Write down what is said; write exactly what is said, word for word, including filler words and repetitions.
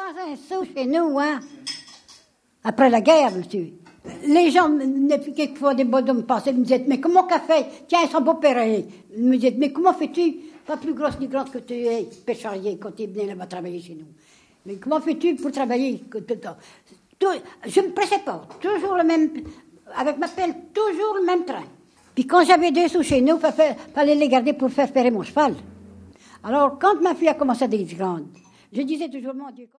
un sou chez nous, hein. Après la guerre, monsieur. Les gens, quelquefois, des bonhommes passaient, me disaient, mais comment qu'a fait? Tiens, ils sont beaux pérés. Ils me disaient, mais comment fais-tu? Pas plus grosse ni grande que tu es, pêcherier, quand ils venaient là-bas travailler chez nous. Mais comment fais-tu pour travailler? Tout, je me pressais pas. Toujours le même, avec ma pelle, toujours le même train. Puis quand j'avais deux sous chez nous, il fallait les garder pour faire ferrer mon cheval. Alors, quand ma fille a commencé à devenir grande, je disais toujours, mon Dieu...